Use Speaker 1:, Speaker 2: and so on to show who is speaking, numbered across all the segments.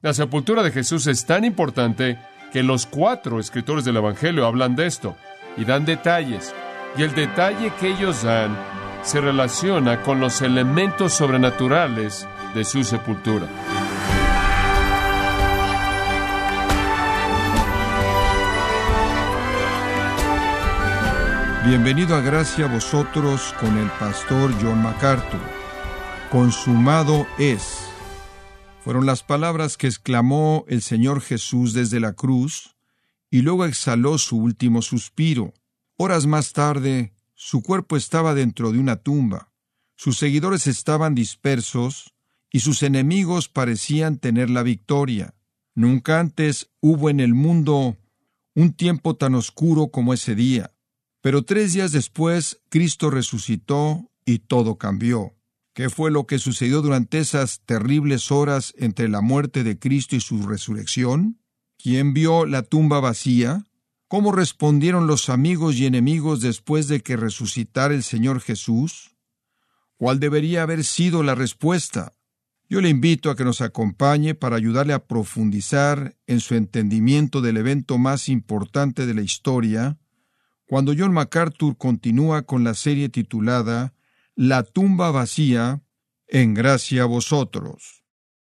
Speaker 1: La sepultura de Jesús es tan importante que los 4 escritores del Evangelio hablan de esto y dan detalles. Y el detalle que ellos dan se relaciona con los elementos sobrenaturales de su sepultura.
Speaker 2: Bienvenido a Gracia a vosotros con el pastor John MacArthur. Consumado es. Fueron las palabras que exclamó el Señor Jesús desde la cruz y luego exhaló su último suspiro. Horas más tarde, su cuerpo estaba dentro de una tumba. Sus seguidores estaban dispersos y sus enemigos parecían tener la victoria. Nunca antes hubo en el mundo un tiempo tan oscuro como ese día. Pero 3 días después, Cristo resucitó y todo cambió. ¿Qué fue lo que sucedió durante esas terribles horas entre la muerte de Cristo y su resurrección? ¿Quién vio la tumba vacía? ¿Cómo respondieron los amigos y enemigos después de que resucitara el Señor Jesús? ¿Cuál debería haber sido la respuesta? Yo le invito a que nos acompañe para ayudarle a profundizar en su entendimiento del evento más importante de la historia, cuando John MacArthur continúa con la serie titulada La tumba vacía, en gracia a vosotros.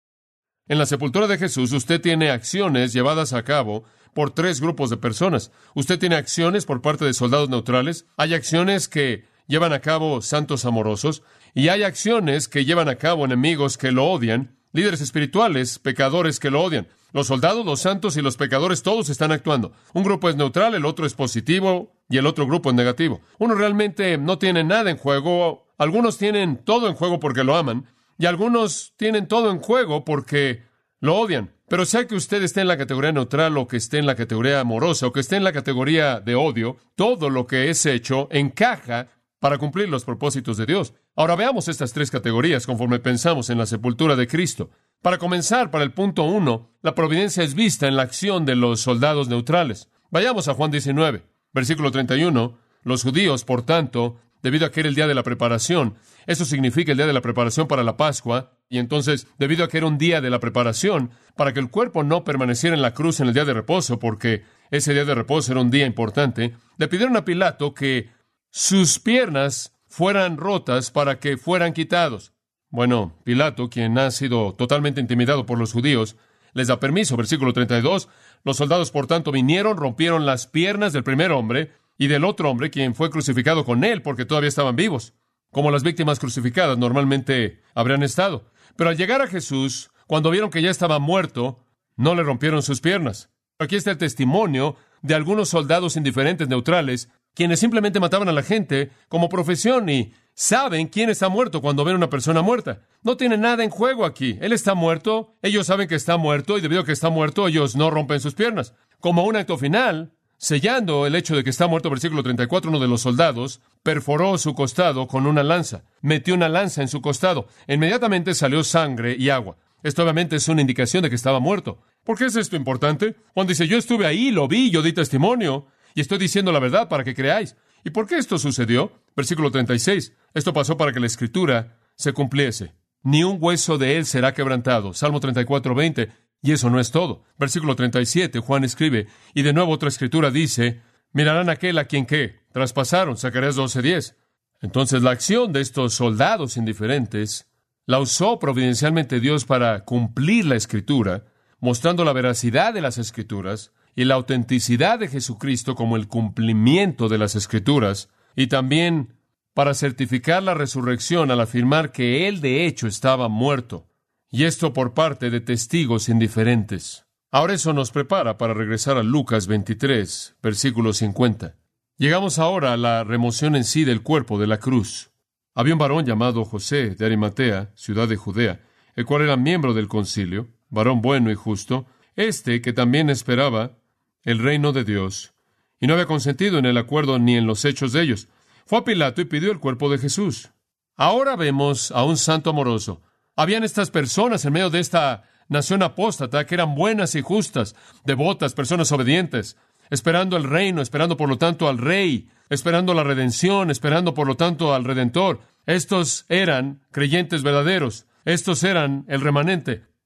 Speaker 1: En la sepultura de Jesús, usted tiene acciones llevadas a cabo por 3 grupos de personas. Usted tiene acciones por parte de soldados neutrales, hay acciones que llevan a cabo santos amorosos, y hay acciones que llevan a cabo enemigos que lo odian, líderes espirituales, pecadores que lo odian. Los soldados, los santos y los pecadores, todos están actuando. Un grupo es neutral, el otro es positivo y el otro grupo es negativo. Uno realmente no tiene nada en juego. Algunos tienen todo en juego porque lo aman y algunos tienen todo en juego porque lo odian. Pero sea que usted esté en la categoría neutral o que esté en la categoría amorosa o que esté en la categoría de odio, todo lo que es hecho encaja para cumplir los propósitos de Dios. Ahora veamos estas 3 categorías conforme pensamos en la sepultura de Cristo. Para comenzar, para el punto 1, la providencia es vista en la acción de los soldados neutrales. Vayamos a Juan 19, versículo 31. Los judíos, por tanto, debido a que era el día de la preparación, eso significa el día de la preparación para la Pascua, y entonces, debido a que era un día de la preparación, para que el cuerpo no permaneciera en la cruz en el día de reposo, porque ese día de reposo era un día importante, le pidieron a Pilato que sus piernas fueran rotas para que fueran quitados. Bueno, Pilato, quien ha sido totalmente intimidado por los judíos, les da permiso. Versículo 32. Los soldados, por tanto, vinieron, rompieron las piernas del primer hombre y del otro hombre, quien fue crucificado con él, porque todavía estaban vivos, como las víctimas crucificadas normalmente habrían estado. Pero al llegar a Jesús, cuando vieron que ya estaba muerto, no le rompieron sus piernas. Aquí está el testimonio de algunos soldados indiferentes neutrales, quienes simplemente mataban a la gente como profesión y saben quién está muerto cuando ven a una persona muerta. No tiene nada en juego aquí. Él está muerto, ellos saben que está muerto y debido a que está muerto, ellos no rompen sus piernas. Como un acto final, sellando el hecho de que está muerto, versículo 34, uno de los soldados perforó su costado con una lanza. Metió una lanza en su costado. Inmediatamente salió sangre y agua. Esto obviamente es una indicación de que estaba muerto. ¿Por qué es esto importante? Juan dice, yo estuve ahí, lo vi, yo di testimonio, y estoy diciendo la verdad para que creáis. ¿Y por qué esto sucedió? Versículo 36. Esto pasó para que la Escritura se cumpliese. Ni un hueso de él será quebrantado. Salmo 34, 20. Y eso no es todo. Versículo 37, Juan escribe, y de nuevo otra Escritura dice, mirarán a aquel a quien ¿qué? Traspasaron. Zacarías 12, 10. Entonces la acción de estos soldados indiferentes la usó providencialmente Dios para cumplir la Escritura, mostrando la veracidad de las Escrituras y la autenticidad de Jesucristo como el cumplimiento de las Escrituras, y también para certificar la resurrección al afirmar que Él de hecho estaba muerto, y esto por parte de testigos indiferentes. Ahora eso nos prepara para regresar a Lucas 23, versículo 50. Llegamos ahora a la remoción en sí del cuerpo de la cruz. Había un varón llamado José de Arimatea, ciudad de Judea, el cual era miembro del concilio, varón bueno y justo, que también esperaba el reino de Dios, y no había consentido en el acuerdo ni en los hechos de ellos. Fue a Pilato y pidió el cuerpo de Jesús. Ahora vemos a un santo amoroso. Habían estas personas en medio de esta nación apóstata que eran buenas y justas, devotas, personas obedientes, esperando el reino, esperando por lo tanto al rey, esperando la redención, esperando por lo tanto al Redentor. Estos eran creyentes verdaderos. Estos eran el remanente.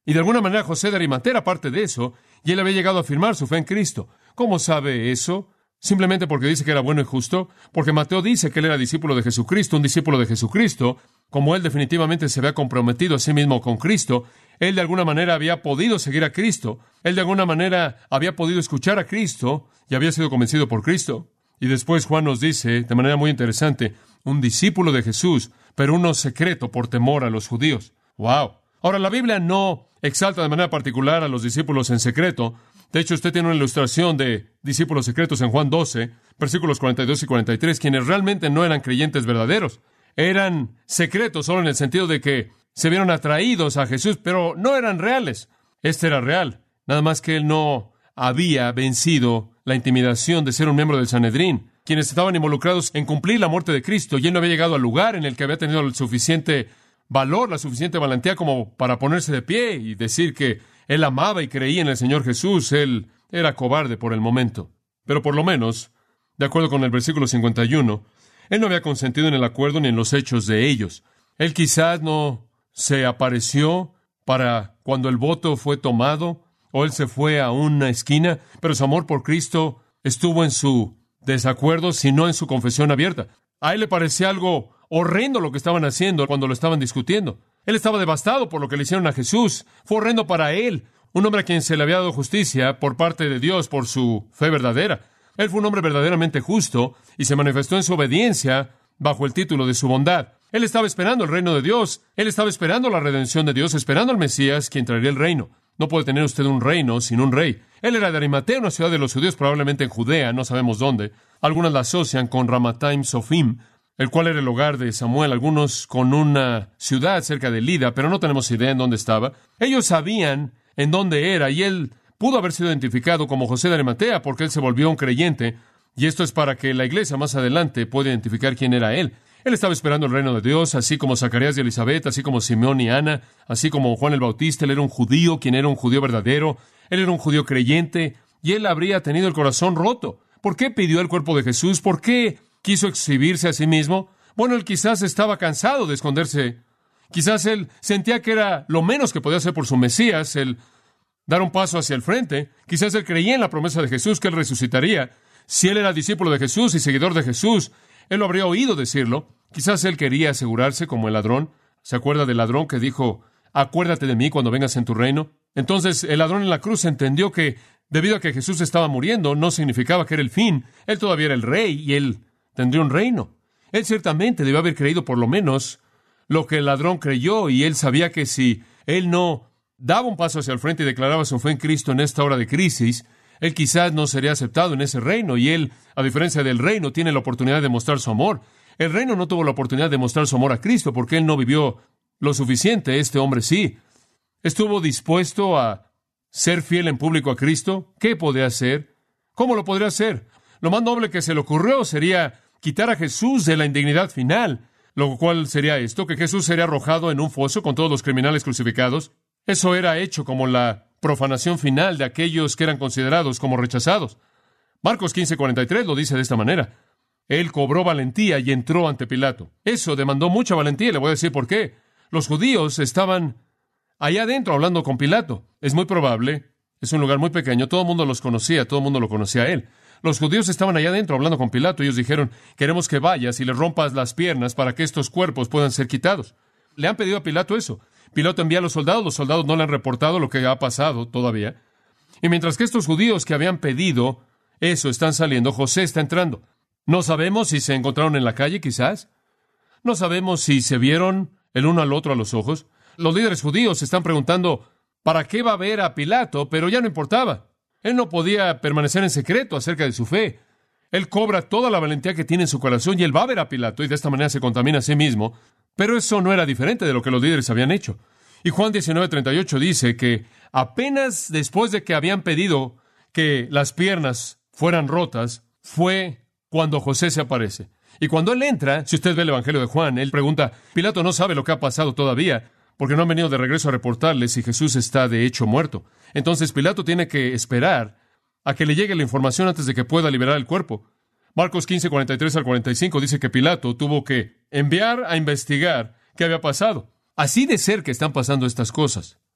Speaker 1: Y de alguna manera José de Arimatea era parte de eso, y él había llegado a afirmar su fe en Cristo. ¿Cómo sabe eso? Simplemente porque dice que era bueno y justo, porque Mateo dice que él era discípulo de Jesucristo, un discípulo de Jesucristo. Como él definitivamente se había comprometido a sí mismo con Cristo, él de alguna manera había podido seguir a Cristo, él de alguna manera había podido escuchar a Cristo y había sido convencido por Cristo. Y después Juan nos dice, de manera muy interesante, un discípulo de Jesús, pero uno secreto por temor a los judíos. ¡Wow! Ahora, la Biblia no exalta de manera particular a los discípulos en secreto. De hecho, usted tiene una ilustración de discípulos secretos en Juan 12, versículos 42 y 43, quienes realmente no eran creyentes verdaderos. Eran secretos solo en el sentido de que se vieron atraídos a Jesús, pero no eran reales. Este era real, nada más que él no había vencido la intimidación de ser un miembro del Sanedrín, quienes estaban involucrados en cumplir la muerte de Cristo, y él no había llegado al lugar en el que había tenido el suficiente valor, la suficiente valentía como para ponerse de pie y decir que él amaba y creía en el Señor Jesús. Él era cobarde por el momento. Pero por lo menos, de acuerdo con el versículo 51, él no había consentido en el acuerdo ni en los hechos de ellos. Él quizás no se apareció para cuando el voto fue tomado, o él se fue a una esquina, pero su amor por Cristo estuvo en su desacuerdo, sino en su confesión abierta. A él le parecía algo horrendo lo que estaban haciendo cuando lo estaban discutiendo. Él estaba devastado por lo que le hicieron a Jesús. Fue horrendo para él, un hombre a quien se le había dado justicia por parte de Dios por su fe verdadera. Él fue un hombre verdaderamente justo y se manifestó en su obediencia bajo el título de su bondad. Él estaba esperando el reino de Dios. Él estaba esperando la redención de Dios, esperando al Mesías, quien traería el reino. No puede tener usted un reino sin un rey. Él era de Arimatea, una ciudad de los judíos, probablemente en Judea, no sabemos dónde. Algunos la asocian con Ramataim Sofim, el cual era el hogar de Samuel, algunos con una ciudad cerca de Lida, pero no tenemos idea en dónde estaba. Ellos sabían en dónde era, y él pudo haber sido identificado como José de Arimatea, porque él se volvió un creyente, y esto es para que la iglesia más adelante pueda identificar quién era él. Él estaba esperando el reino de Dios, así como Zacarías y Elizabeth, así como Simeón y Ana, así como Juan el Bautista. Él era un judío, quien era un judío verdadero. Él era un judío creyente, y él habría tenido el corazón roto. ¿Por qué pidió el cuerpo de Jesús? ¿Por qué quiso exhibirse a sí mismo? Bueno, él quizás estaba cansado de esconderse. Quizás él sentía que era lo menos que podía hacer por su Mesías, el dar un paso hacia el frente. Quizás él creía en la promesa de Jesús, que él resucitaría. Si él era discípulo de Jesús y seguidor de Jesús, él lo habría oído decirlo. Quizás él quería asegurarse como el ladrón. ¿Se acuerda del ladrón que dijo, acuérdate de mí cuando vengas en tu reino? Entonces el ladrón en la cruz entendió que debido a que Jesús estaba muriendo, no significaba que era el fin. Él todavía era el rey y él tendría un reino. Él ciertamente debió haber creído por lo menos lo que el ladrón creyó, y él sabía que si él no daba un paso hacia el frente y declaraba su fe en Cristo en esta hora de crisis, él quizás no sería aceptado en ese reino, y él, a diferencia del reino, tiene la oportunidad de mostrar su amor. El reino no tuvo la oportunidad de mostrar su amor a Cristo porque él no vivió lo suficiente. Este hombre sí. ¿Estuvo dispuesto a ser fiel en público a Cristo? ¿Qué podía hacer? ¿Cómo lo podría hacer? Lo más noble que se le ocurrió sería quitar a Jesús de la indignidad final, lo cual sería esto, que Jesús sería arrojado en un foso con todos los criminales crucificados. Eso era hecho como la profanación final de aquellos que eran considerados como rechazados. Marcos 15:43 lo dice de esta manera. Él cobró valentía y entró ante Pilato. Eso demandó mucha valentía, y le voy a decir por qué. Los judíos estaban allá adentro hablando con Pilato. Es muy probable, es un lugar muy pequeño, todo el mundo los conocía, todo el mundo lo conocía a él. Los judíos estaban allá adentro hablando con Pilato. Ellos dijeron, queremos que vayas y le rompas las piernas para que estos cuerpos puedan ser quitados. Le han pedido a Pilato eso. Pilato envía a los soldados no le han reportado lo que ha pasado todavía. Y mientras que estos judíos que habían pedido eso están saliendo, José está entrando. No sabemos si se encontraron en la calle, quizás. No sabemos si se vieron el uno al otro a los ojos. Los líderes judíos están preguntando, ¿para qué va a ver a Pilato? Pero ya no importaba. Él no podía permanecer en secreto acerca de su fe. Él cobra toda la valentía que tiene en su corazón y él va a ver a Pilato y de esta manera se contamina a sí mismo. Pero eso no era diferente de lo que los líderes habían hecho. Y Juan 19:38 dice que apenas después de que habían pedido que las piernas fueran rotas, fue cuando José se aparece. Y cuando él entra, si usted ve el Evangelio de Juan, él pregunta, Pilato no sabe lo que ha pasado todavía, porque no han venido de regreso a reportarle si Jesús está de hecho muerto. Entonces Pilato tiene que esperar a que le llegue la información antes de que pueda liberar el cuerpo. Marcos 15:43-45 dice que Pilato tuvo que enviar a investigar qué había pasado. Así de cerca están pasando estas cosas.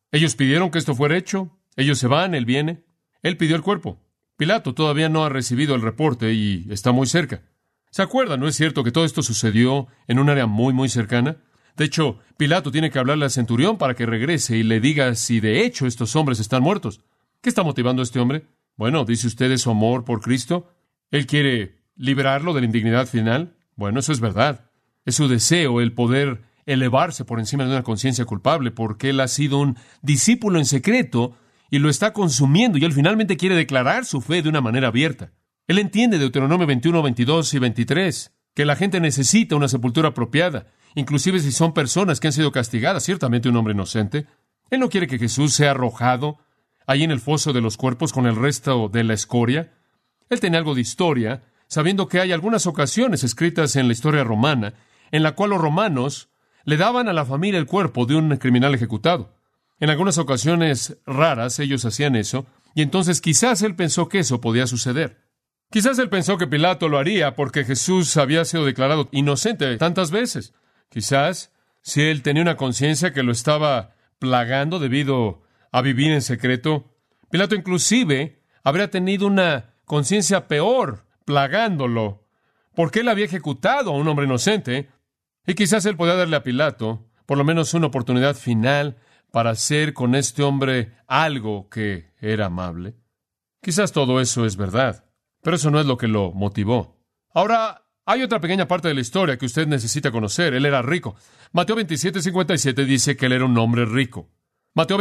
Speaker 1: Ellos pidieron que esto fuera hecho. Ellos se van, él viene. Él pidió el cuerpo. Pilato todavía no ha recibido el reporte y está muy cerca. ¿Se acuerdan? ¿No es cierto que todo esto sucedió en un área muy, muy cercana? De hecho, Pilato tiene que hablarle al centurión para que regrese y le diga si de hecho estos hombres están muertos. ¿Qué está motivando a este hombre? Bueno, ¿dice usted es su amor por Cristo? ¿Él quiere liberarlo de la indignidad final? Bueno, eso es verdad. Es su deseo el poder elevarse por encima de una conciencia culpable porque él ha sido un discípulo en secreto y lo está consumiendo y él finalmente quiere declarar su fe de una manera abierta. Él entiende Deuteronomio 21, 22 y 23, que la gente necesita una sepultura apropiada, inclusive si son personas que han sido castigadas, ciertamente un hombre inocente. Él no quiere que Jesús sea arrojado ahí en el foso de los cuerpos con el resto de la escoria. Él tiene algo de historia, sabiendo que hay algunas ocasiones escritas en la historia romana, en la cual los romanos le daban a la familia el cuerpo de un criminal ejecutado. En algunas ocasiones raras ellos hacían eso, y entonces quizás él pensó que eso podía suceder. Quizás él pensó que Pilato lo haría porque Jesús había sido declarado inocente tantas veces. Quizás, si él tenía una conciencia que lo estaba plagando debido a vivir en secreto, Pilato inclusive habría tenido una conciencia peor plagándolo, porque él había ejecutado a un hombre inocente, y quizás él podía darle a Pilato por lo menos una oportunidad final para hacer con este hombre algo que era amable. Quizás todo eso es verdad, pero eso no es lo que lo motivó. Ahora, hay otra pequeña parte de la historia que usted necesita conocer. Él era rico. Mateo 27:57 dice que él era un hombre rico. Mateo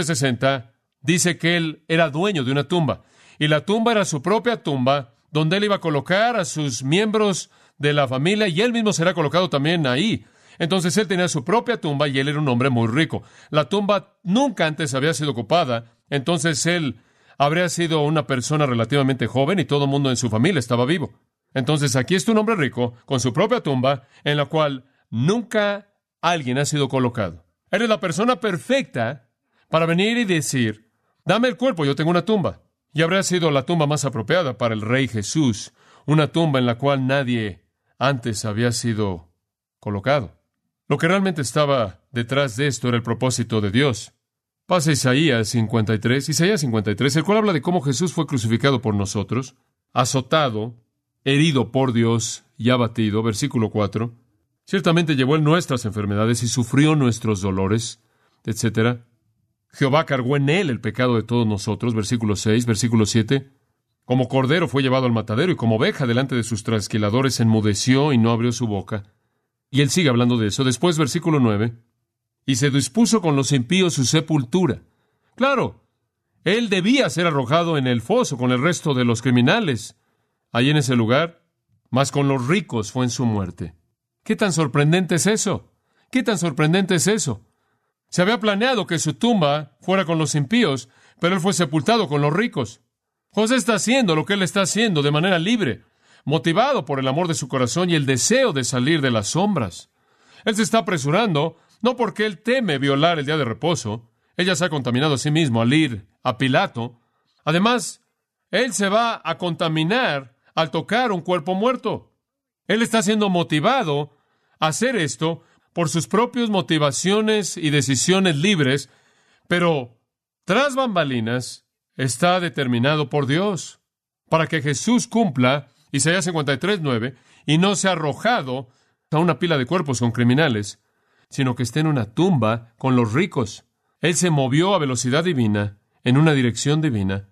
Speaker 1: 27:60 dice que él era dueño de una tumba, y la tumba era su propia tumba, donde él iba a colocar a sus miembros de la familia, y él mismo será colocado también ahí. Entonces él tenía su propia tumba y él era un hombre muy rico. La tumba nunca antes había sido ocupada, entonces él habría sido una persona relativamente joven y todo el mundo en su familia estaba vivo. Entonces aquí está un hombre rico con su propia tumba en la cual nunca alguien ha sido colocado. Eres la persona perfecta para venir y decir, dame el cuerpo, yo tengo una tumba. Y habría sido la tumba más apropiada para el Rey Jesús, una tumba en la cual nadie antes había sido colocado. Lo que realmente estaba detrás de esto era el propósito de Dios. Pasa Isaías 53, el cual habla de cómo Jesús fue crucificado por nosotros, azotado, herido por Dios y abatido, versículo 4. Ciertamente llevó él nuestras enfermedades y sufrió nuestros dolores, etc. Jehová cargó en él el pecado de todos nosotros, versículo 6, versículo 7. Como cordero fue llevado al matadero y como oveja delante de sus trasquiladores enmudeció y no abrió su boca. Y él sigue hablando de eso. Después, versículo 9. Y se dispuso con los impíos su sepultura. Claro, él debía ser arrojado en el foso con el resto de los criminales, ahí en ese lugar, mas con los ricos fue en su muerte. ¿Qué tan sorprendente es eso? ¿Qué tan sorprendente es eso? Se había planeado que su tumba fuera con los impíos, pero él fue sepultado con los ricos. José está haciendo lo que él está haciendo de manera libre, motivado por el amor de su corazón y el deseo de salir de las sombras. Él se está apresurando, no porque él teme violar el día de reposo. Él ya se ha contaminado a sí mismo al ir a Pilato. Además, él se va a contaminar al tocar un cuerpo muerto. Él está siendo motivado a hacer esto por sus propias motivaciones y decisiones libres, pero tras bambalinas está determinado por Dios para que Jesús cumpla Isaías 53:9 y no sea arrojado a una pila de cuerpos con criminales, sino que esté en una tumba con los ricos. Él se movió a velocidad divina, en una dirección divina,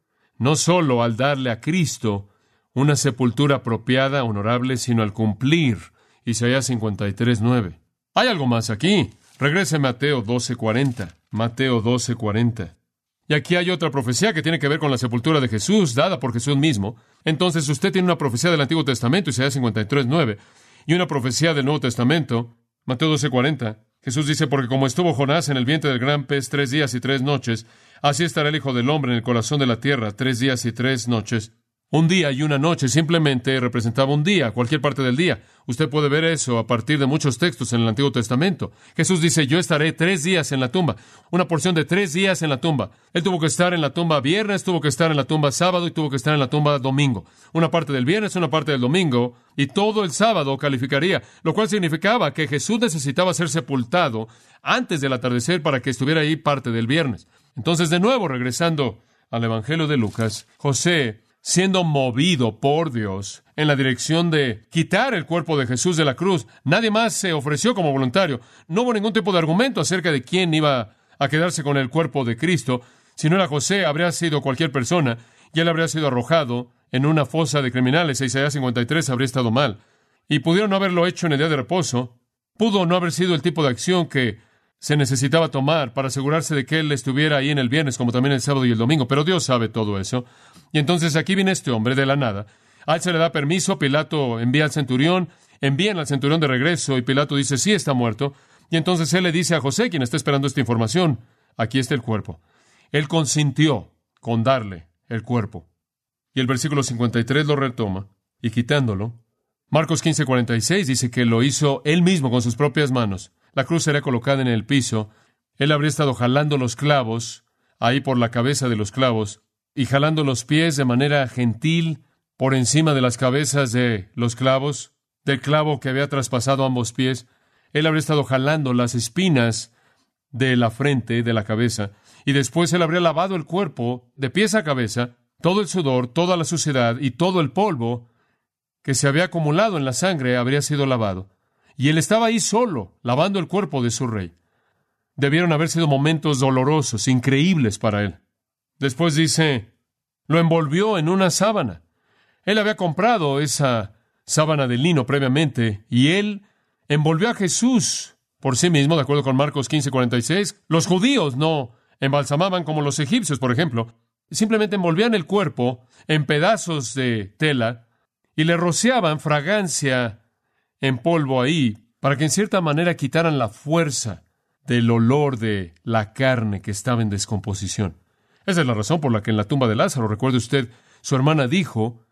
Speaker 1: no solo al darle a Cristo una sepultura apropiada, honorable, sino al cumplir Isaías 53:9. Hay algo más aquí. Regrese a Mateo 12:40. Mateo 12:40. Y aquí hay otra profecía que tiene que ver con la sepultura de Jesús, dada por Jesús mismo. Entonces usted tiene una profecía del Antiguo Testamento, Isaías 53:9, y una profecía del Nuevo Testamento, Mateo 12:40. Jesús dice, porque como estuvo Jonás en el vientre del gran pez 3 días y 3 noches, así estará el Hijo del Hombre en el corazón de la tierra 3 días y 3 noches. Un día y una noche simplemente representaba un día, cualquier parte del día. Usted puede ver eso a partir de muchos textos en el Antiguo Testamento. Jesús dice, yo estaré 3 días en la tumba. Una porción de 3 días en la tumba. Él tuvo que estar en la tumba viernes, tuvo que estar en la tumba sábado y tuvo que estar en la tumba domingo. Una parte del viernes, una parte del domingo, y todo el sábado calificaría, lo cual significaba que Jesús necesitaba ser sepultado antes del atardecer para que estuviera ahí parte del viernes. Entonces, de nuevo, regresando al Evangelio de Lucas, José, siendo movido por Dios en la dirección de quitar el cuerpo de Jesús de la cruz, nadie más se ofreció como voluntario. No hubo ningún tipo de argumento acerca de quién iba a quedarse con el cuerpo de Cristo. Si no era José, habría sido cualquier persona, y él habría sido arrojado en una fosa de criminales. Isaías 53 habría estado mal. Y pudieron no haberlo hecho en el día de reposo. Pudo no haber sido el tipo de acción que se necesitaba tomar para asegurarse de que él estuviera ahí en el viernes, como también el sábado y el domingo. Pero Dios sabe todo eso. Y entonces aquí viene este hombre de la nada. A él se le da permiso, Pilato envían al centurión de regreso, y Pilato dice, sí, está muerto. Y entonces él le dice a José, quien está esperando esta información, aquí está el cuerpo. Él consintió con darle el cuerpo. Y el versículo 53 lo retoma, y quitándolo, Marcos 15:46 dice que lo hizo él mismo con sus propias manos. La cruz sería colocada en el piso. Él habría estado jalando los clavos, ahí por la cabeza de los clavos, y jalando los pies de manera gentil por encima de las cabezas de los clavos, del clavo que había traspasado ambos pies. Él habría estado jalando las espinas de la frente, de la cabeza, y después él habría lavado el cuerpo de pies a cabeza, todo el sudor, toda la suciedad y todo el polvo que se había acumulado en la sangre habría sido lavado. Y él estaba ahí solo, lavando el cuerpo de su rey. Debieron haber sido momentos dolorosos, increíbles para él. Después dice, lo envolvió en una sábana. Él había comprado esa sábana de lino previamente, y él envolvió a Jesús por sí mismo, de acuerdo con Marcos 15:46. Los judíos no embalsamaban como los egipcios, por ejemplo. Simplemente envolvían el cuerpo en pedazos de tela y le rociaban fragancia en polvo ahí, para que en cierta manera quitaran la fuerza del olor de la carne que estaba en descomposición. Esa es la razón por la que en la tumba de Lázaro, recuerde usted, su hermana dijo,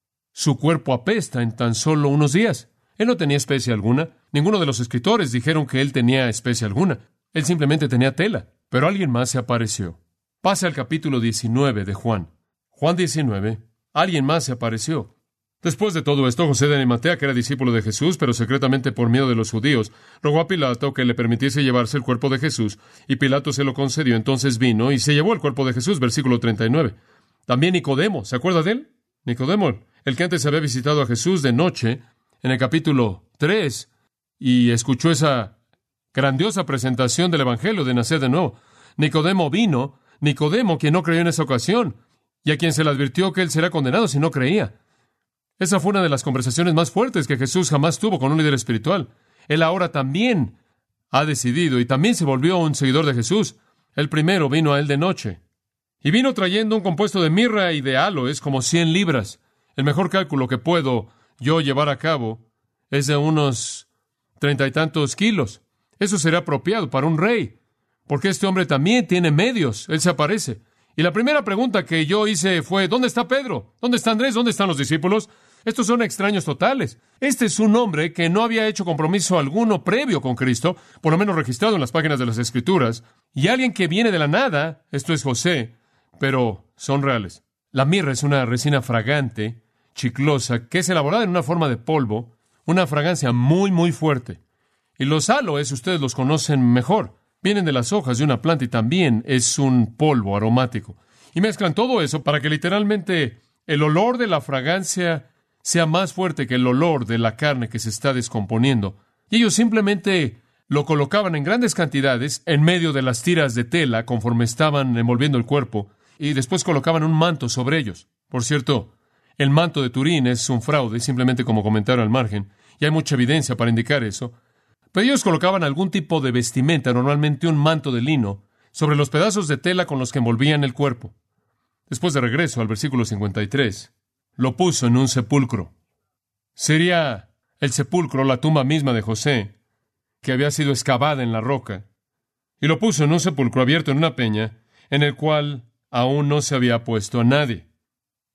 Speaker 1: su cuerpo apesta en tan solo unos días. Él no tenía especie alguna. Ninguno de los escritores dijeron que él tenía especie alguna. Él simplemente tenía tela. Pero alguien más se apareció. Pasa al capítulo 19 de Juan. Juan 19. Alguien más se apareció. Después de todo esto, José de Arimatea, que era discípulo de Jesús, pero secretamente por miedo de los judíos, rogó a Pilato que le permitiese llevarse el cuerpo de Jesús, y Pilato se lo concedió. Entonces vino y se llevó el cuerpo de Jesús, versículo 39. También Nicodemo, ¿se acuerda de él? Nicodemo, el que antes había visitado a Jesús de noche, en el capítulo 3, y escuchó esa grandiosa presentación del Evangelio de nacer de nuevo. Nicodemo vino, Nicodemo, quien no creyó en esa ocasión, y a quien se le advirtió que él será condenado si no creía. Esa fue una de las conversaciones más fuertes que Jesús jamás tuvo con un líder espiritual. Él ahora también ha decidido y también se volvió un seguidor de Jesús. El primero vino a él de noche. Y vino trayendo un compuesto de mirra y de áloes como 100 libras. El mejor cálculo que puedo yo llevar a cabo es de unos 30 y tantos kilos. Eso será apropiado para un rey, porque este hombre también tiene medios. Él se aparece. Y la primera pregunta que yo hice fue, ¿dónde está Pedro? ¿Dónde está Andrés? ¿Dónde están los discípulos? Estos son extraños totales. Este es un hombre que no había hecho compromiso alguno previo con Cristo, por lo menos registrado en las páginas de las Escrituras, y alguien que viene de la nada, esto es José, pero son reales. La mirra es una resina fragante, chiclosa, que es elaborada en una forma de polvo, una fragancia muy, muy fuerte. Y los áloes, ustedes los conocen mejor. Vienen de las hojas de una planta y también es un polvo aromático. Y mezclan todo eso para que literalmente el olor de la fragancia sea más fuerte que el olor de la carne que se está descomponiendo. Y ellos simplemente lo colocaban en grandes cantidades en medio de las tiras de tela conforme estaban envolviendo el cuerpo, y después colocaban un manto sobre ellos. Por cierto, el manto de Turín es un fraude, simplemente como comentario al margen, y hay mucha evidencia para indicar eso. Pero ellos colocaban algún tipo de vestimenta, normalmente un manto de lino, sobre los pedazos de tela con los que envolvían el cuerpo. Después de regreso al versículo 53, lo puso en un sepulcro. Sería el sepulcro, la tumba misma de José, que había sido excavada en la roca, y lo puso en un sepulcro abierto en una peña, en el cual aún no se había puesto a nadie.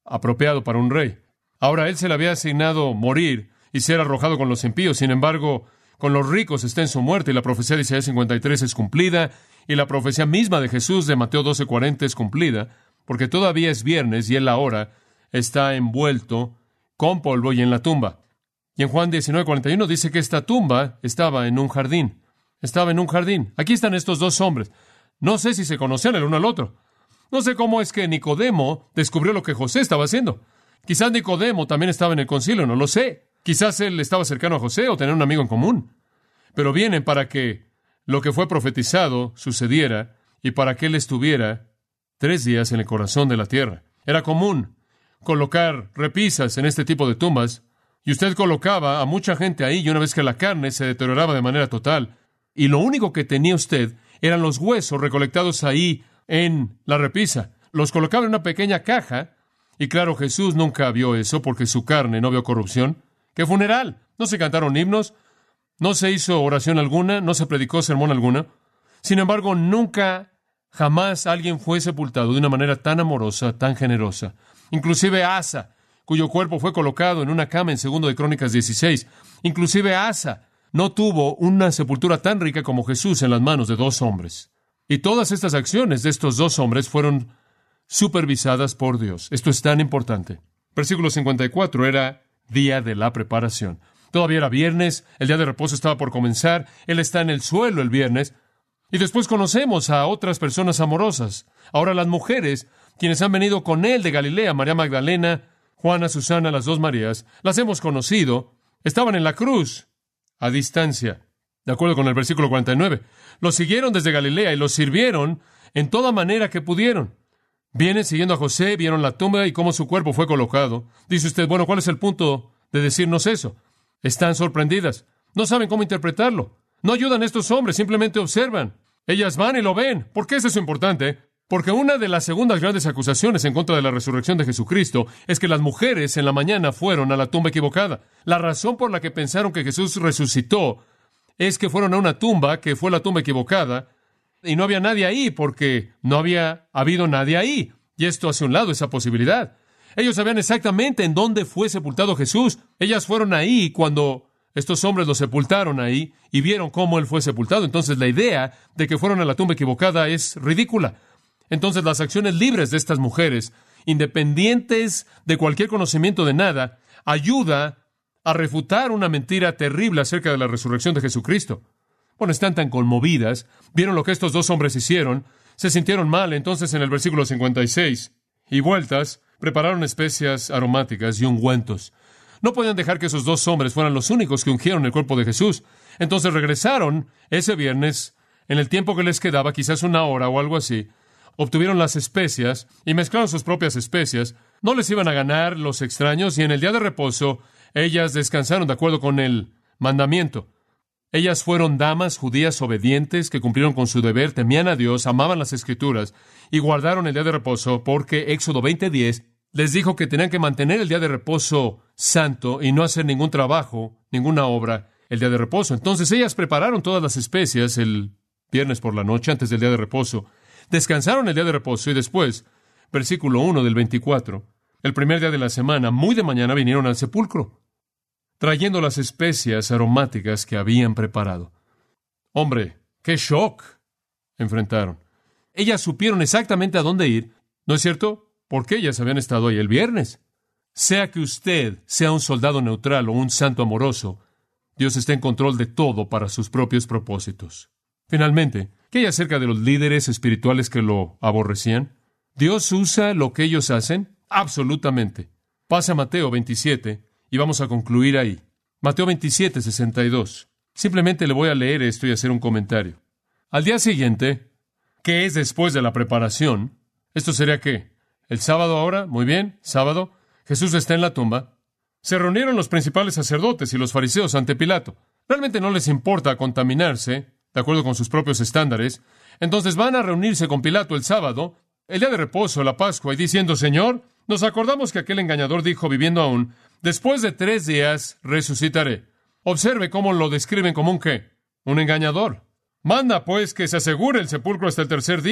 Speaker 1: apropiado para un rey. Ahora, él se le había asignado morir y ser arrojado con los impíos. Sin embargo, con los ricos está en su muerte, y la profecía de Isaías 53 es cumplida, y la profecía misma de Jesús de Mateo 12:40 es cumplida, porque todavía es viernes y él ahora está envuelto con polvo y en la tumba. Y en Juan 19:41 dice que esta tumba estaba en un jardín. Estaba en un jardín. Aquí están estos dos hombres. No sé si se conocían el uno al otro. No sé cómo es que Nicodemo descubrió lo que José estaba haciendo. Quizás Nicodemo también estaba en el concilio, no lo sé. Quizás él estaba cercano a José o tenía un amigo en común. Pero vienen para que lo que fue profetizado sucediera y para que él estuviera 3 días en el corazón de la tierra. Era común colocar repisas en este tipo de tumbas, y usted colocaba a mucha gente ahí, y una vez que la carne se deterioraba de manera total, y lo único que tenía usted eran los huesos recolectados ahí en la repisa. Los colocaba en una pequeña caja, y claro, Jesús nunca vio eso porque su carne no vio corrupción. ¿Qué funeral? No se cantaron himnos, no se hizo oración alguna, no se predicó sermón alguna. Sin embargo, nunca, jamás alguien fue sepultado de una manera tan amorosa, tan generosa. Inclusive Asa, cuyo cuerpo fue colocado en una cama en 2 de Crónicas 16. Inclusive Asa no tuvo una sepultura tan rica como Jesús en las manos de 2 hombres. Y todas estas acciones de estos 2 hombres fueron supervisadas por Dios. Esto es tan importante. Versículo 54 era día de la preparación. Todavía era viernes, el día de reposo estaba por comenzar, él está en el suelo el viernes, y después conocemos a otras personas amorosas. Ahora las mujeres, quienes han venido con él de Galilea, María Magdalena, Juana, Susana, las 2 Marías, las hemos conocido, estaban en la cruz, a distancia, de acuerdo con el versículo 49. Los siguieron desde Galilea y los sirvieron en toda manera que pudieron. Vienen siguiendo a José, vieron la tumba y cómo su cuerpo fue colocado. Dice usted, bueno, ¿cuál es el punto de decirnos eso? Están sorprendidas. No saben cómo interpretarlo. No ayudan a estos hombres, simplemente observan. Ellas van y lo ven. ¿Por qué es eso importante? Porque una de las segundas grandes acusaciones en contra de la resurrección de Jesucristo es que las mujeres en la mañana fueron a la tumba equivocada. La razón por la que pensaron que Jesús resucitó es que fueron a una tumba que fue la tumba equivocada y no había nadie ahí porque no había habido nadie ahí. Y esto hace a un lado esa posibilidad. Ellos sabían exactamente en dónde fue sepultado Jesús. Ellas fueron ahí cuando estos hombres lo sepultaron ahí y vieron cómo él fue sepultado. Entonces la idea de que fueron a la tumba equivocada es ridícula. Entonces las acciones libres de estas mujeres, independientes de cualquier conocimiento de nada, ayuda a refutar una mentira terrible acerca de la resurrección de Jesucristo. Bueno, están tan conmovidas, vieron lo que estos 2 hombres hicieron, se sintieron mal. Entonces en el versículo 56, y vueltas, prepararon especias aromáticas y ungüentos. No podían dejar que esos 2 hombres fueran los únicos que ungieron el cuerpo de Jesús. Entonces regresaron ese viernes, en el tiempo que les quedaba, quizás 1 hora o algo así, obtuvieron las especias y mezclaron sus propias especias. No les iban a ganar los extraños, y en el día de reposo ellas descansaron de acuerdo con el mandamiento. Ellas fueron damas judías obedientes que cumplieron con su deber, temían a Dios, amaban las Escrituras y guardaron el día de reposo porque Éxodo 20:10 les dijo que tenían que mantener el día de reposo santo y no hacer ningún trabajo, ninguna obra el día de reposo. Entonces ellas prepararon todas las especias el viernes por la noche antes del día de reposo, descansaron el día de reposo y después, versículo 1 del 24, el primer día de la semana, muy de mañana vinieron al sepulcro, trayendo las especias aromáticas que habían preparado. Hombre, qué shock enfrentaron. Ellas supieron exactamente a dónde ir, ¿no es cierto? Porque ellas habían estado ahí el viernes. Sea que usted sea un soldado neutral o un santo amoroso, Dios está en control de todo para sus propios propósitos. Finalmente, ¿qué hay acerca de los líderes espirituales que lo aborrecían? ¿Dios usa lo que ellos hacen? Absolutamente. Pasa a Mateo 27 y vamos a concluir ahí. Mateo 27, 62. Simplemente le voy a leer esto y hacer un comentario. Al día siguiente, que es después de la preparación, ¿esto sería qué? ¿El sábado ahora? Muy bien, sábado. Jesús está en la tumba. Se reunieron los principales sacerdotes y los fariseos ante Pilato. Realmente no les importa contaminarse, de acuerdo con sus propios estándares. Entonces van a reunirse con Pilato el sábado, el día de reposo, la Pascua, y diciendo, Señor, nos acordamos que aquel engañador dijo, viviendo aún, después de 3 días resucitaré. Observe cómo lo describen como un ¿qué? Un engañador. Manda, pues, que se asegure el sepulcro hasta el 3er día.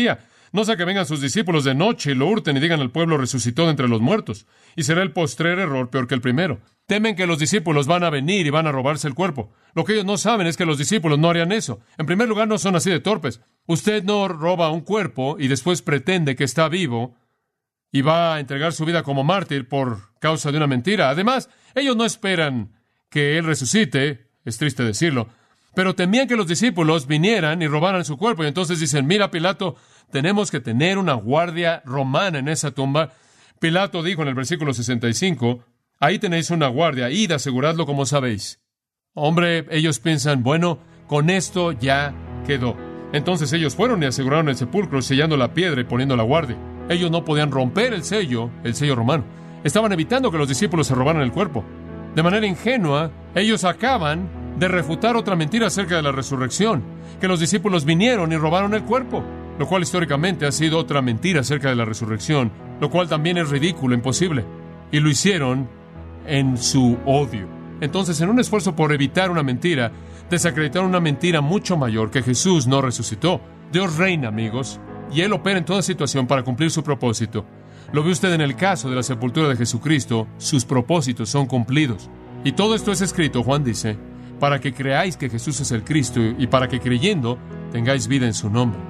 Speaker 1: No sea que vengan sus discípulos de noche y lo hurten y digan al pueblo resucitó de entre los muertos. Y será el postrer error peor que el primero. Temen que los discípulos van a venir y van a robarse el cuerpo. Lo que ellos no saben es que los discípulos no harían eso. En primer lugar, no son así de torpes. Usted no roba un cuerpo y después pretende que está vivo y va a entregar su vida como mártir por causa de una mentira. Además, ellos no esperan que Él resucite, es triste decirlo, pero temían que los discípulos vinieran y robaran su cuerpo. Y entonces dicen, mira, Pilato, tenemos que tener una guardia romana en esa tumba. Pilato dijo en el versículo 65, ahí tenéis una guardia, id, aseguradlo como sabéis. Hombre, ellos piensan, bueno, con esto ya quedó. Entonces ellos fueron y aseguraron el sepulcro, sellando la piedra y poniendo la guardia. Ellos no podían romper el sello romano. Estaban evitando que los discípulos se robaran el cuerpo. De manera ingenua, ellos acaban de refutar otra mentira acerca de la resurrección, que los discípulos vinieron y robaron el cuerpo, lo cual históricamente ha sido otra mentira acerca de la resurrección, lo cual también es ridículo, imposible. Y lo hicieron en su odio. Entonces, en un esfuerzo por evitar una mentira, desacreditaron una mentira mucho mayor, que Jesús no resucitó. Dios reina, amigos, y Él opera en toda situación para cumplir su propósito. Lo ve usted en el caso de la sepultura de Jesucristo, sus propósitos son cumplidos. Y todo esto es escrito, Juan dice, para que creáis que Jesús es el Cristo y para que creyendo tengáis vida en su nombre.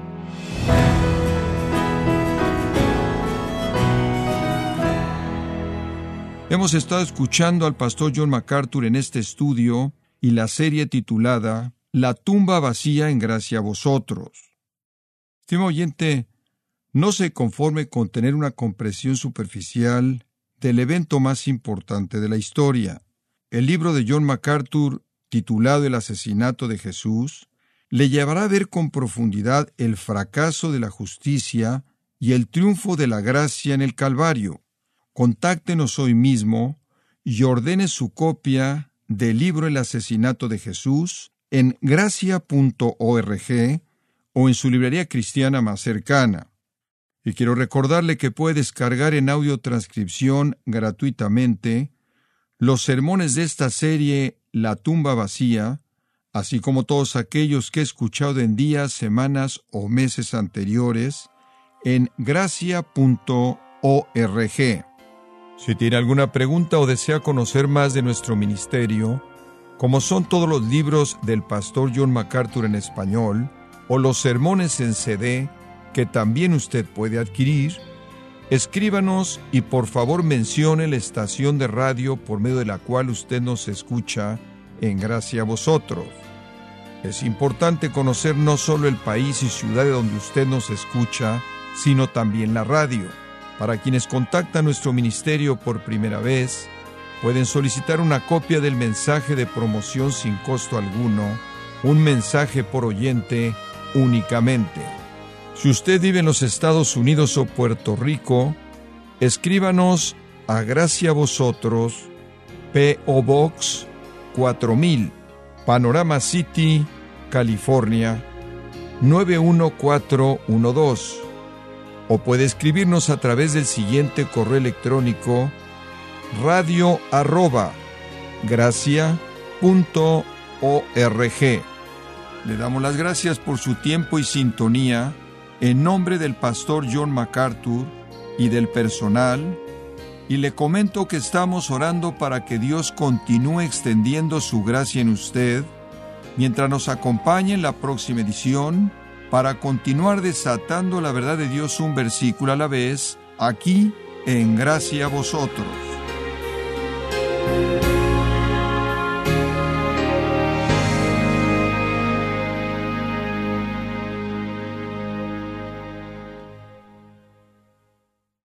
Speaker 2: Hemos estado escuchando al pastor John MacArthur en este estudio y la serie titulada La tumba vacía en gracia a vosotros. Estimado oyente, no se conforme con tener una comprensión superficial del evento más importante de la historia. El libro de John MacArthur, titulado El asesinato de Jesús, le llevará a ver con profundidad el fracaso de la justicia y el triunfo de la gracia en el Calvario. Contáctenos hoy mismo y ordene su copia del libro El asesinato de Jesús en gracia.org o en su librería cristiana más cercana. Y quiero recordarle que puede descargar en audio transcripción gratuitamente los sermones de esta serie La tumba vacía, así como todos aquellos que he escuchado en días, semanas o meses anteriores en gracia.org. Si tiene alguna pregunta o desea conocer más de nuestro ministerio, como son todos los libros del pastor John MacArthur en español, o los sermones en CD, que también usted puede adquirir, escríbanos y por favor mencione la estación de radio por medio de la cual usted nos escucha en Gracia a Vosotros. Es importante conocer no solo el país y ciudad de donde usted nos escucha, sino también la radio. Para quienes contactan nuestro ministerio por primera vez, pueden solicitar una copia del mensaje de promoción sin costo alguno, un mensaje por oyente únicamente. Si usted vive en los Estados Unidos o Puerto Rico, escríbanos a Gracia a Vosotros, P.O. Box 4000, Panorama City, California, 91412. O puede escribirnos a través del siguiente correo electrónico: radio@gracia.org. Le damos las gracias por su tiempo y sintonía en nombre del pastor John MacArthur y del personal, y le comento que estamos orando para que Dios continúe extendiendo su gracia en usted mientras nos acompañe en la próxima edición para continuar desatando la verdad de Dios un versículo a la vez, aquí en Gracia a Vosotros.